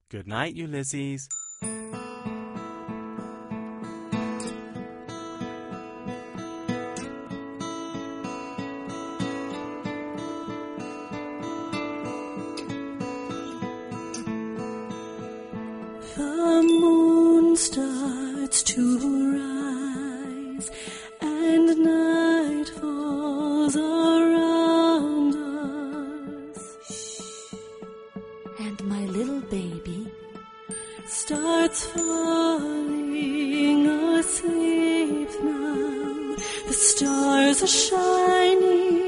Good night, Ulysses. The moon starts to rise, and night falls around us. And my little baby starts falling asleep now. The stars are shining